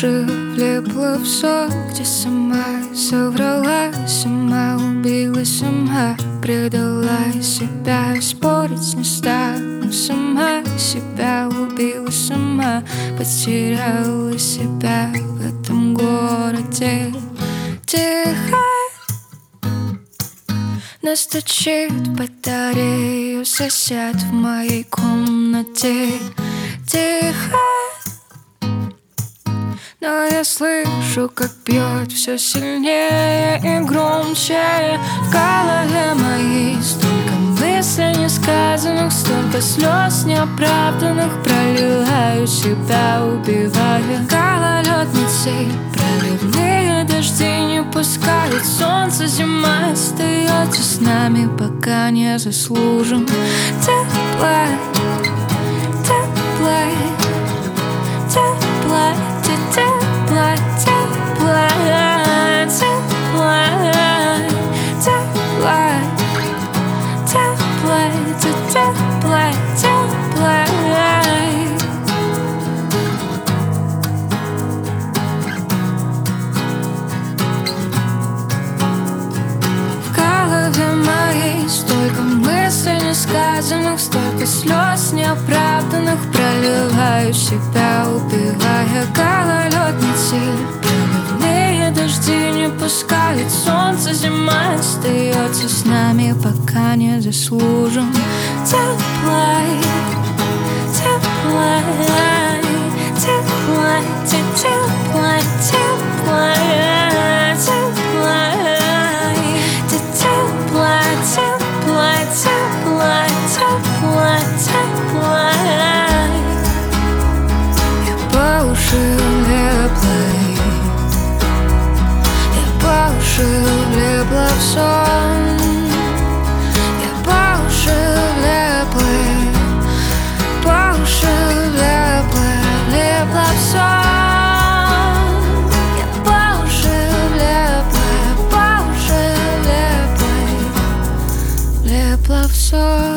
уши влипла в сон, где сама соврала, сама убила, сама предала себя. Спорить не стану, сама себя убила, сама потеряла себя в этом городе. Тихо настучит батарею сосед в моей комнате. Тихо, но я слышу, как бьет все сильнее и громче. В голове моей столько мыслей несказанных, столько слез неоправданных. Проливаю себя, убивая. Гололедницы, проливные дожди не пускают солнце. Зима остается с нами, пока не заслужим тепла. Тепла, тепла, тепла, тепла, тепла, тепла, тепла, тепла, тепла. В голове моей столько мыслей несказанных, столько слез неоправданных. Проливаю себя, убивая. Гололедницы, проливные дожди не пускают солнце. Зима остается с нами, пока не заслужим тепла. Тепла, тепла, тепла, тепла, тепла, тепла, тепла, тепла, тепла, тепла. Я по уши влипла, я по уши влипла в сон. Я по уши влипла, по уши влипла, влипла в сон. Я по уши влипла, по уши влипла, влипла в сон.